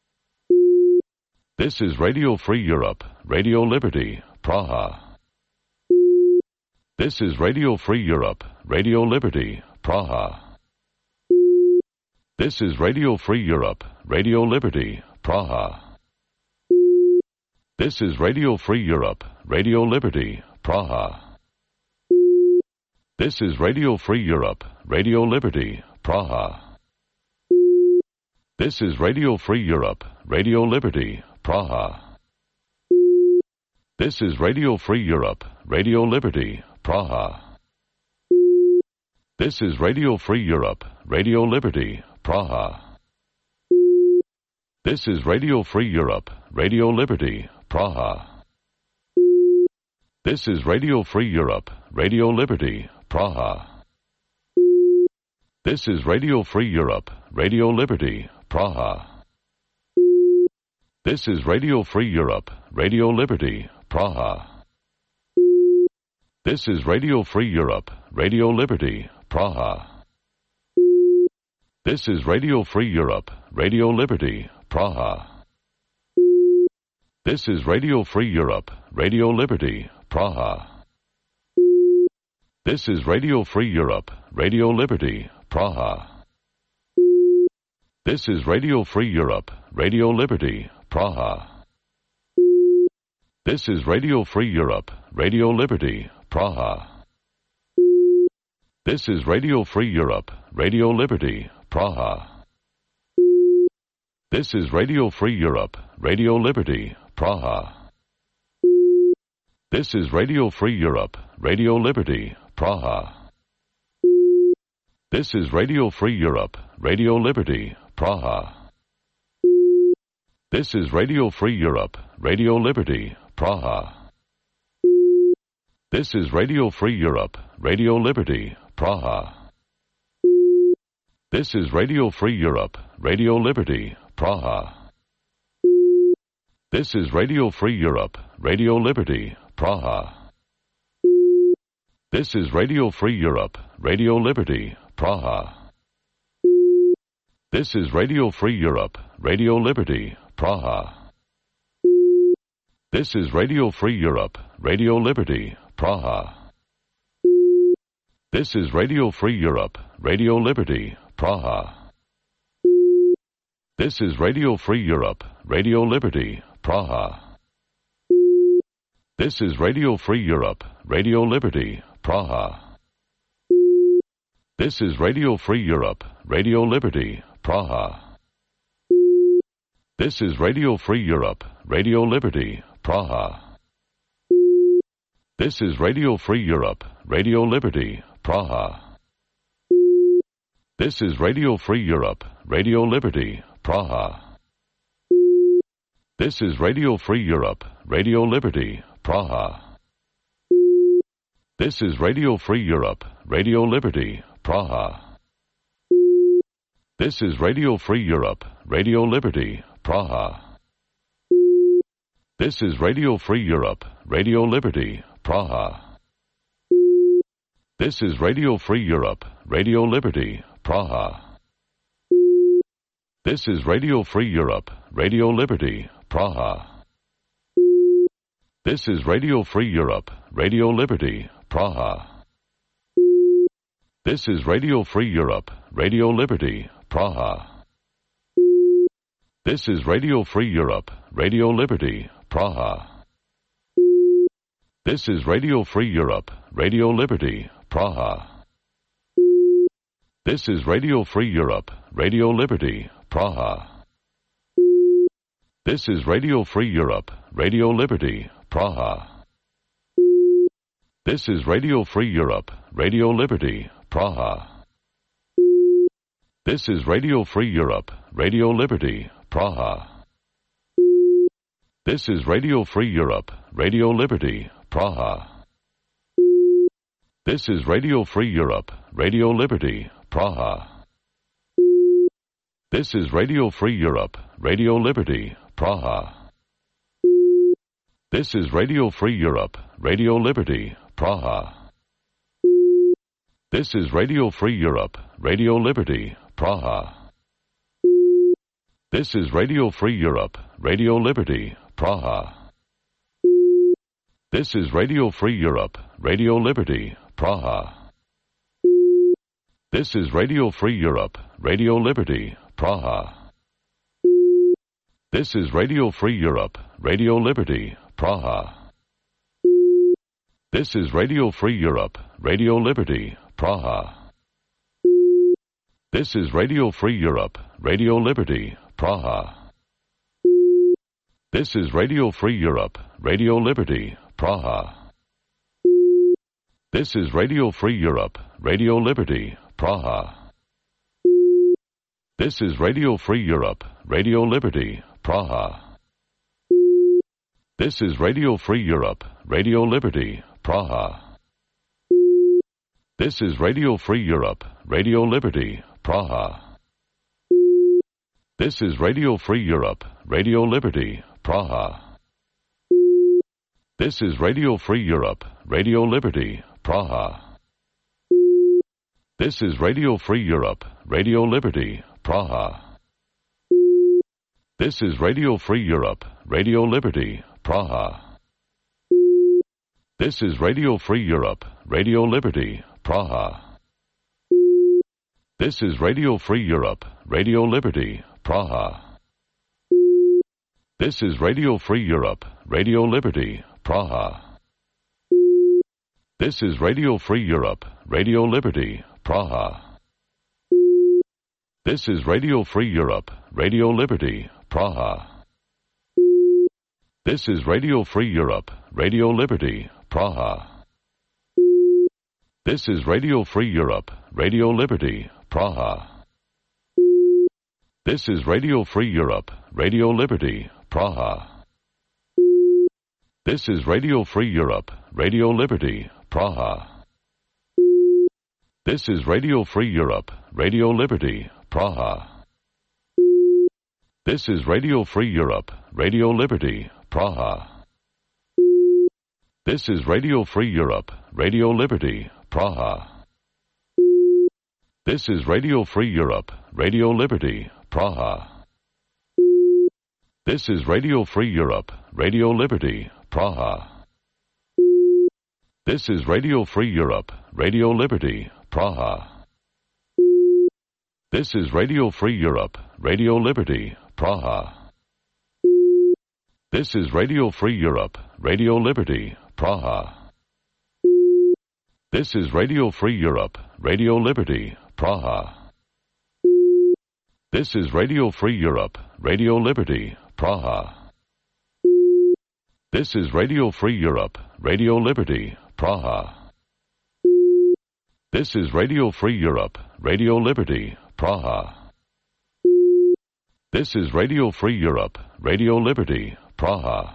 This is Radio Free Europe, Radio Liberty, Praha. This is Radio Free Europe, Radio Liberty, Praha. This is Radio Free Europe, Radio Liberty, Praha. This is Radio Free Europe, Radio Liberty, Praha. This is Radio Free Europe, Radio Liberty, Praha. This is Radio Free Europe, Radio Liberty, Praha. This is Radio Free Europe, Radio Liberty, Praha. This is Radio Free Europe, Radio Liberty, Praha. This is Radio Free Europe, Radio Liberty, Praha. This is Radio Free Europe, Radio Liberty, Praha. This is Radio Free Europe, Radio Liberty, Praha. This is Radio Free Europe, Radio Liberty, Praha. This is Radio Free Europe, Radio Liberty, Praha. This is Radio Free Europe, Radio Liberty, Praha. This is Radio Free Europe, Radio Liberty, Praha. This is Radio Free Europe, Radio Liberty, Praha. This is Radio Free Europe, Radio Liberty, Praha. This is Radio Free Europe, Radio Liberty, Praha. This is Radio Free Europe, Radio Liberty, Praha. This is Radio Free Europe, Radio Liberty, Praha. This is Radio Free Europe, Radio Liberty, Praha. This is Radio Free Europe, Radio Liberty, Praha. This is Radio Free Europe, Radio Liberty, Praha. This is Radio Free Europe, Radio Liberty, Praha. This is Radio Free Europe, Radio Liberty, Praha. This is Radio Free Europe, Radio Liberty, Praha. This is Radio Free Europe, Radio Liberty, Praha. This is Radio Free Europe, Radio Liberty, Praha. This is Radio Free Europe, Radio Liberty, Praha. This is Radio Free Europe, Radio Liberty, Praha. This is Radio Free Europe, Radio Liberty, Praha. This is Radio Free Europe, Radio Liberty, Praha. This is Radio Free Europe, Radio Liberty, Praha. This is Radio Free Europe, Radio Liberty, Praha. This is Radio Free Europe, Radio Liberty, Praha. This is Radio Free Europe, Radio Liberty, Praha. This is Radio Free Europe, Radio Liberty, Praha. This is Radio Free Europe, Radio Liberty, Praha. This is Radio Free Europe, Radio Liberty, Praha. This is Radio Free Europe, Radio Liberty, Praha. This is Radio Free Europe, Radio Liberty, Praha. This is Radio Free Europe, Radio Liberty, Praha. This is Radio Free Europe, Radio Liberty, Praha. This is Radio Free Europe, Radio Liberty, Praha. This is Radio Free Europe, Radio Liberty, Praha. This is Radio Free Europe, Radio Liberty, Praha. This is Radio Free Europe, Radio Liberty, Praha. This is Radio Free Europe, Radio Liberty, Praha. This is Radio Free Europe, Radio Liberty, Praha. This is Radio Free Europe, Radio Liberty, Praha. This is Radio Free Europe, Radio Liberty, Praha. This is Radio Free Europe, Radio Liberty, Praha. This is Radio Free Europe, Radio Liberty, Praha. This is Radio Free Europe, Radio Liberty, Praha. This is Radio Free Europe, Radio Liberty, Praha. This is Radio Free Europe, Radio Liberty, Praha. This is Radio Free Europe, Radio Liberty, Praha. This is Radio Free Europe, Radio Liberty, Praha. This is Radio Free Europe, Radio Liberty, Praha. This is Radio Free Europe, Radio Liberty, Praha. This is Radio Free Europe, Radio Liberty, Praha. This is Radio Free Europe, Radio Liberty, Praha. This is Radio Free Europe, Radio Liberty, Praha. This is Radio Free Europe, Radio Liberty, Praha. This is Radio Free Europe, Radio Liberty, Praha. This is Radio Free Europe, Radio Liberty, Praha. This is Radio Free Europe, Radio Liberty, Praha. This is Radio Free Europe, Radio Liberty, Praha. This is Radio Free Europe, Radio Liberty, Praha. This is Radio Free Europe, Radio Liberty, Praha. This is Radio Free Europe, Radio Liberty, Praha. This is Radio Free Europe, Radio Liberty, Praha. This is Radio Free Europe, Radio Liberty, Praha. This is Radio Free Europe, Radio Liberty, Praha. This is Radio Free Europe, Radio Liberty, Praha. This is Radio Free Europe, Radio Liberty, Praha. This is Radio Free Europe, Radio Liberty, Praha. This is Radio Free Europe, Radio Liberty, Praha. This is Radio Free Europe, Radio Liberty, Praha. This is Radio Free Europe, Radio Liberty, Praha. This is Radio Free Europe, Radio Liberty, Praha. This is Radio Free Europe, Radio Liberty, Praha. This is Radio Free Europe, Radio Liberty, Praha. This is Radio Free Europe, Radio Liberty, Praha. This is Radio Free Europe, Radio Liberty, Praha. This is Radio Free Europe, Radio Liberty, Praha. This is Radio Free Europe, Radio Liberty, Praha. This is Radio Free Europe, Radio Liberty, Praha. This is Radio Free Europe, Radio Liberty, Praha. This is Radio Free Europe, Radio Liberty, Praha. This is Radio Free Europe, Radio Liberty, Praha. This is Radio Free Europe, Radio Liberty, Praha.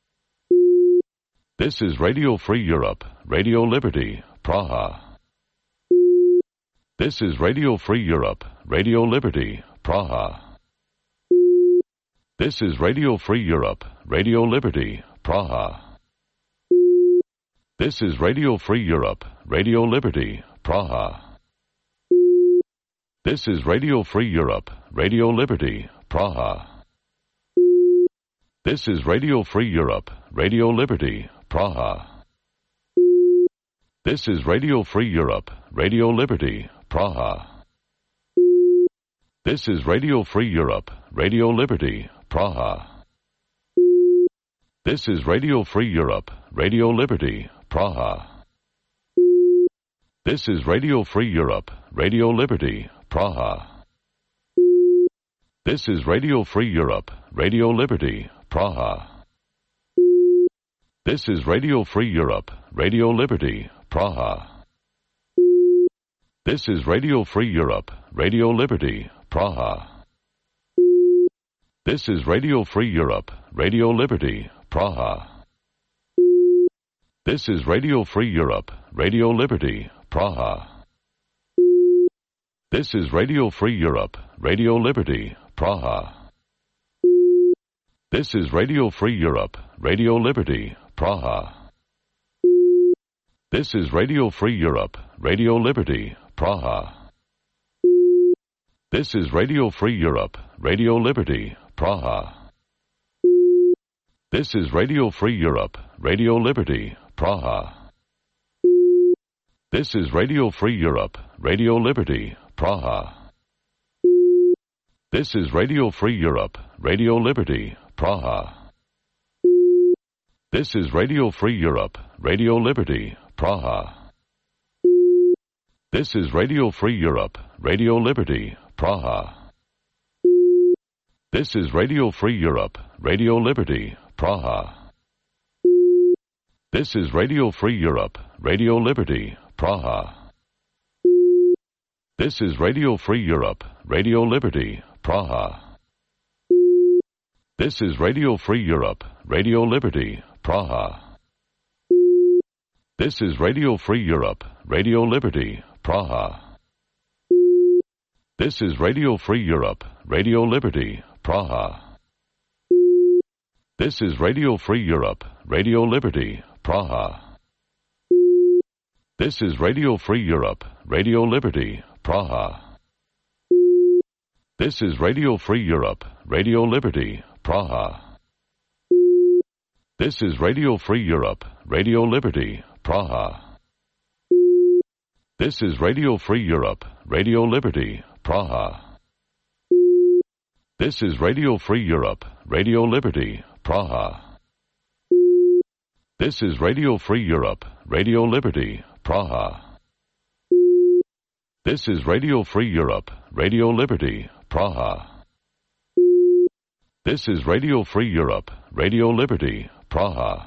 This is Radio Free Europe, Radio Liberty, Praha. This is Radio Free Europe, Radio Liberty, Praha. This is Radio Free Europe, Radio Liberty, Praha. This is Radio Free Europe, Radio Liberty, Praha. This is Radio Free Europe, Radio Liberty, Praha. This is Radio Free Europe, Radio Liberty, Praha. This is Radio Free Europe, Radio Liberty, Praha. This is Radio Free Europe, Radio Liberty, Praha. This is Radio Free Europe, Radio Liberty, Praha. This is Radio Free Europe, Radio Liberty, Praha. This is Radio Free Europe, Radio Liberty, Praha. This is Radio Free Europe, Radio Liberty, Praha. This is Radio Free Europe, Radio Liberty, Praha. This is Radio Free Europe, Radio Liberty, Praha. This is Radio Free Europe, Radio Liberty, Praha. This is Radio Free Europe, Radio Liberty, Praha. This is Radio Free Europe, Radio Liberty, Praha. This is Radio Free Europe, Radio Liberty, Praha. This is Radio Free Europe, Radio Liberty, Praha. This is Radio Free Europe, Radio Liberty, Praha. This is Radio Free Europe, Radio Liberty, Praha. This is Radio Free Europe, Radio Liberty, Praha. This is Radio Free Europe, Radio Liberty, Praha. This is Radio Free Europe, Radio Liberty, Praha. This is Radio Free Europe, Radio Liberty, Praha. This is Radio Free Europe, Radio Liberty, Praha. This is Radio Free Europe, Radio Liberty, Praha. This is Radio Free Europe, Radio Liberty, Praha. This is Radio Free Europe, Radio Liberty, Praha. This is Radio Free Europe, Radio Liberty, Praha. This is Radio Free Europe, Radio Liberty, Praha. This is Radio Free Europe, Radio Liberty, Praha. This is Radio Free Europe, Radio Liberty, Praha. This is Radio Free Europe, Radio Liberty, Praha. This is Radio Free Europe, Radio Liberty, Praha. This is Radio Free Europe, Radio Liberty, Praha. This is Radio Free Europe, Radio Liberty, Praha. This is Radio Free Europe, Radio Liberty, Praha. This is Radio Free Europe, Radio Liberty, Praha.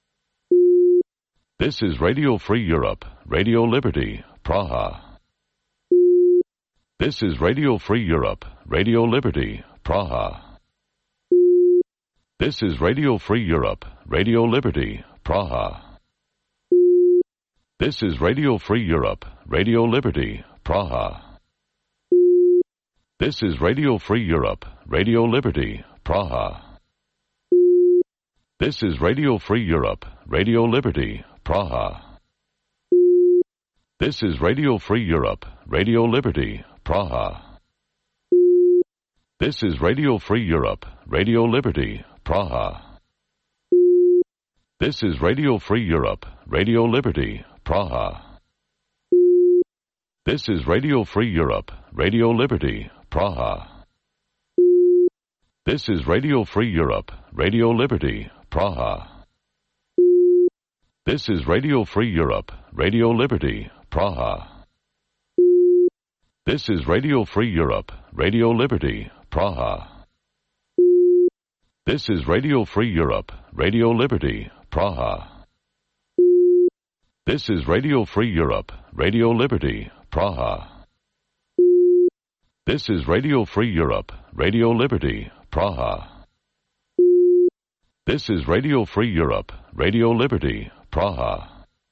This is Radio Free Europe, Radio Liberty, Praha. This is Radio Free Europe, Radio Liberty, Praha. This is Radio Free Europe, Radio Liberty, Praha. This is Radio Free Europe, Radio Liberty, Praha. This is Radio Free Europe, Radio Liberty, Praha. This is Radio Free Europe, Radio Liberty, Praha. This is Radio Free Europe, Radio Liberty, Praha. This is Radio Free Europe, Radio Liberty, Praha. This is Radio Free Europe, Radio Liberty, Praha. This is Radio Free Europe, Radio Liberty, Praha. This is Radio Free Europe, Radio Liberty, Praha. This is Radio Free Europe, Radio Liberty, Praha. This is Radio Free Europe, Radio Liberty, Praha. This is Radio Free Europe, Radio Liberty, Praha. This is Radio Free Europe, Radio Liberty, Praha. This is Radio Free Europe, Radio Liberty, Praha. This is Radio Free Europe, Radio Liberty, Praha.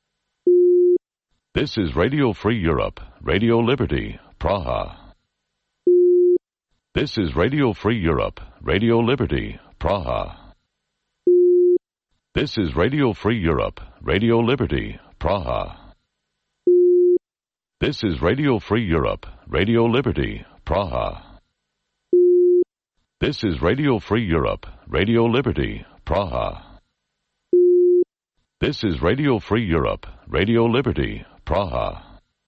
This is Radio Free Europe, Radio Liberty, Praha. This is Radio Free Europe, Radio Liberty, Praha. This is Radio Free Europe, Radio Liberty, Praha. This is Radio Free Europe, Radio Liberty, Praha. This is Radio Free Europe, Radio Liberty, Praha. This is Radio Free Europe, Radio Liberty, Praha.